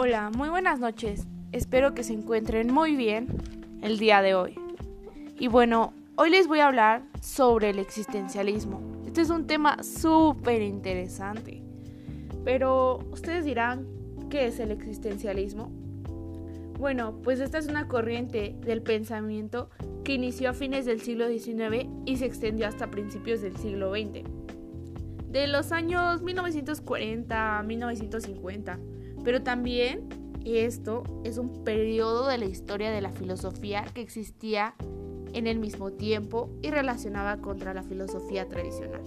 Hola, muy buenas noches. Espero que se encuentren muy bien el día de hoy. Y bueno, hoy les voy a hablar sobre el existencialismo. Este es un tema súper interesante. Pero ustedes dirán, ¿qué es el existencialismo? Bueno, pues esta es una corriente del pensamiento que inició a fines del siglo XIX y se extendió hasta principios del siglo XX. De los años 1940 a 1950. Pero también esto es un periodo de la historia de la filosofía que existía en el mismo tiempo y relacionaba contra la filosofía tradicional.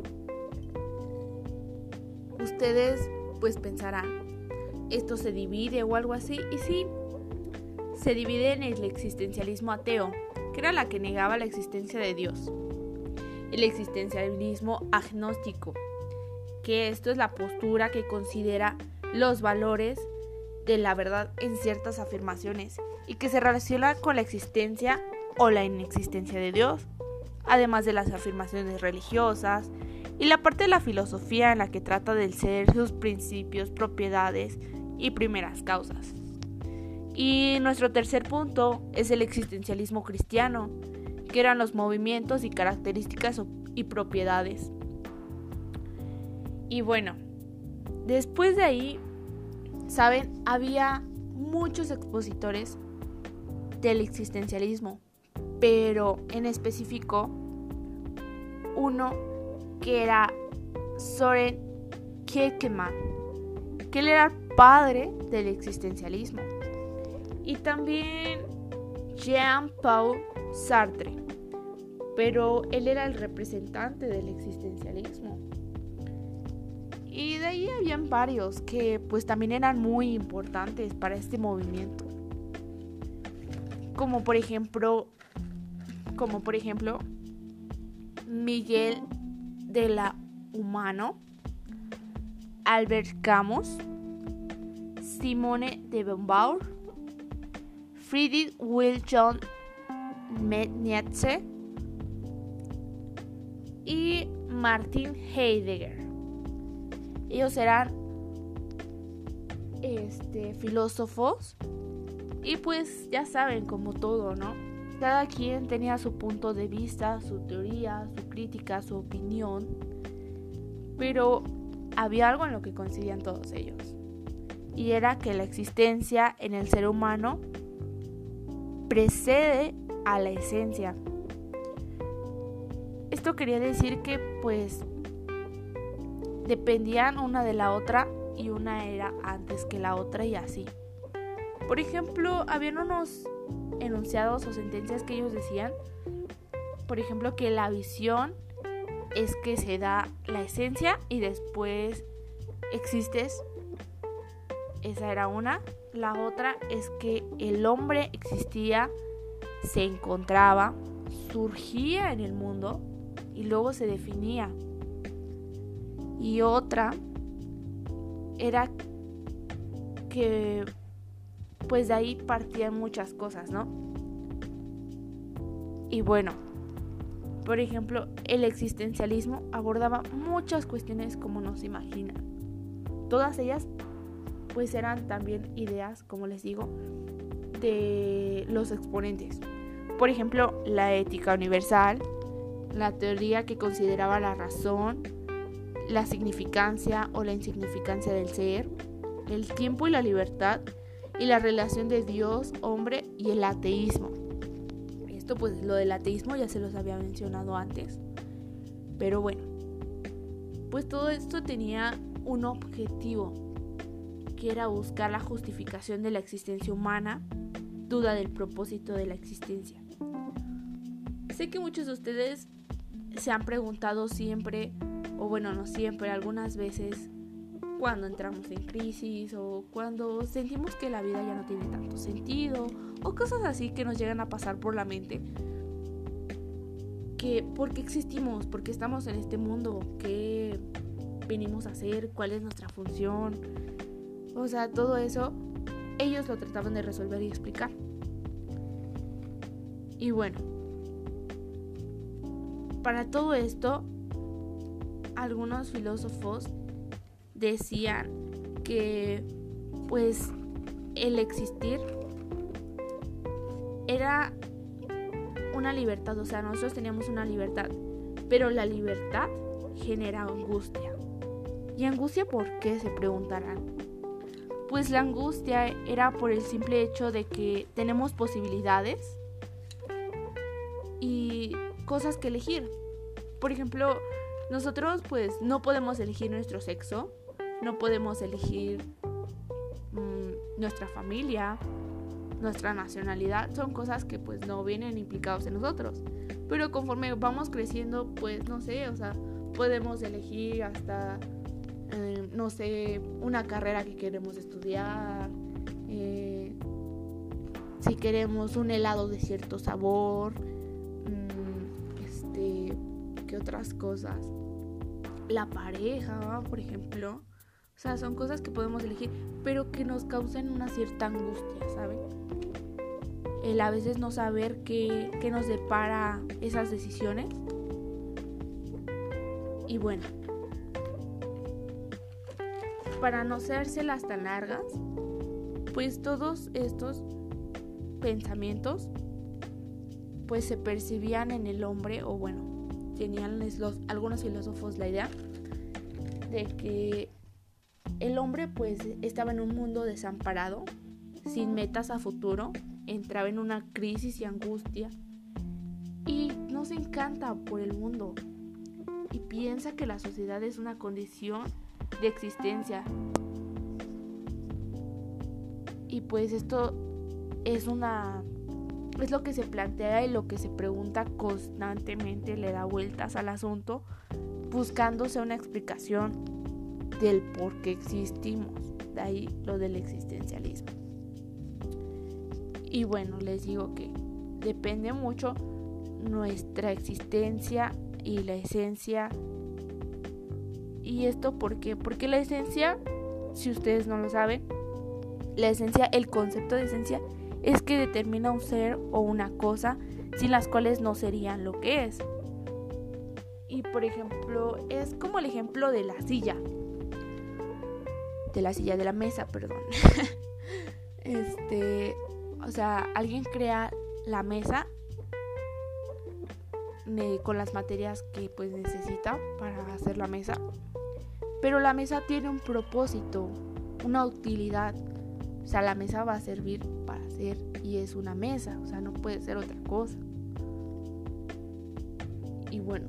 Ustedes pues pensarán, ¿esto se divide o algo así? Y sí, se divide en el existencialismo ateo, que era la que negaba la existencia de Dios. El existencialismo agnóstico, que esto es la postura que considera los valores de la verdad en ciertas afirmaciones y que se relaciona con la existencia o la inexistencia de Dios, además de las afirmaciones religiosas y la parte de la filosofía en la que trata del ser, sus principios, propiedades y primeras causas. Y nuestro tercer punto es el existencialismo cristiano, que eran los movimientos y características y propiedades. Y bueno, después de ahí, saben, había muchos expositores del existencialismo, pero en específico uno que era Søren Kierkegaard, que él era el padre del existencialismo, y también Jean-Paul Sartre, pero él era el representante del existencialismo. Y de ahí habían varios que pues también eran muy importantes para este movimiento. Como por ejemplo Miguel de la Humano, Albert Camus, Simone de Beauvoir, Friedrich Wilhelm Nietzsche y Martin Heidegger. Ellos eran filósofos y pues ya saben, como todo, ¿no? Cada quien tenía su punto de vista, su teoría, su crítica, su opinión, pero había algo en lo que coincidían todos ellos, y era que la existencia en el ser humano precede a la esencia. Esto quería decir que pues dependían una de la otra y una era antes que la otra y así. Por ejemplo, habían unos enunciados o sentencias que ellos decían, por ejemplo, que la visión es que se da la esencia y después existes. Esa era una. La otra es que el hombre existía, se encontraba, surgía en el mundo y luego se definía. Y otra era que pues de ahí partían muchas cosas, ¿no? Y bueno, por ejemplo, el existencialismo abordaba muchas cuestiones como no se imaginan. Todas ellas pues eran también ideas, como les digo, de los exponentes. Por ejemplo, la ética universal, la teoría que consideraba la razón, la significancia o la insignificancia del ser, el tiempo y la libertad, y la relación de Dios, hombre y el ateísmo. Esto pues lo del ateísmo ya se los había mencionado antes. Pero bueno, pues todo esto tenía un objetivo, que era buscar la justificación de la existencia humana, duda del propósito de la existencia. Sé que muchos de ustedes se han preguntado siempre, o bueno, no siempre, algunas veces, cuando entramos en crisis o cuando sentimos que la vida ya no tiene tanto sentido o cosas así que nos llegan a pasar por la mente, que ¿por qué existimos? ¿Por qué estamos en este mundo? ¿Qué venimos a hacer? ¿Cuál es nuestra función? O sea, todo eso ellos lo trataban de resolver y explicar. Y bueno, para todo esto, algunos filósofos decían que pues el existir era una libertad, o sea, nosotros teníamos una libertad, pero la libertad genera angustia. ¿Y angustia por qué?, se preguntarán. Pues la angustia era por el simple hecho de que tenemos posibilidades y cosas que elegir. Por ejemplo, nosotros pues no podemos elegir nuestro sexo, no podemos elegir nuestra familia, nuestra nacionalidad, son cosas que pues no vienen implicados en nosotros. Pero conforme vamos creciendo, pues no sé, o sea, podemos elegir hasta, no sé, una carrera que queremos estudiar, si queremos un helado de cierto sabor, ¿qué otras cosas? La pareja, por ejemplo. O sea, son cosas que podemos elegir, pero que nos causan una cierta angustia, ¿saben? El a veces no saber qué nos depara esas decisiones. Y bueno, para no hacérselas tan largas, pues todos estos pensamientos pues se percibían en el hombre, o bueno, tenían algunos filósofos la idea de que el hombre pues estaba en un mundo desamparado, sin metas a futuro, entraba en una crisis y angustia y no se encanta por el mundo y piensa que la sociedad es una condición de existencia. Y pues esto es lo que se plantea y lo que se pregunta constantemente, le da vueltas al asunto, buscándose una explicación del por qué existimos. De ahí lo del existencialismo. Y bueno, les digo que depende mucho nuestra existencia y la esencia. ¿Y esto por qué? Porque la esencia, si ustedes no lo saben, la esencia, el concepto de esencia es que determina un ser o una cosa sin las cuales no serían lo que es. Y por ejemplo, es como el ejemplo de la silla. De la mesa, perdón. O sea, alguien crea la mesa con las materias que pues necesita para hacer la mesa. Pero la mesa tiene un propósito, una utilidad. O sea, la mesa va a servir para hacer y es una mesa, o sea, no puede ser otra cosa. Y bueno,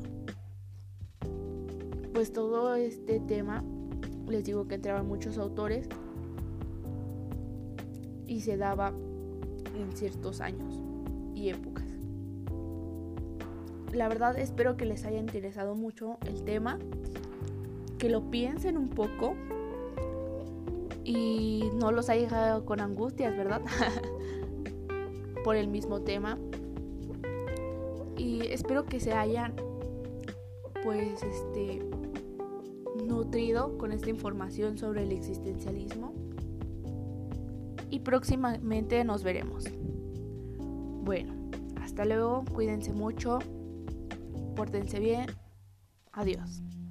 pues todo este tema, les digo que entraban muchos autores y se daba en ciertos años y épocas. La verdad espero que les haya interesado mucho el tema, que lo piensen un poco y no los haya dejado con angustias, ¿verdad? Por el mismo tema. Y espero que se hayan pues nutrido con esta información sobre el existencialismo. Y próximamente nos veremos. Bueno, hasta luego, cuídense mucho, pórtense bien, adiós.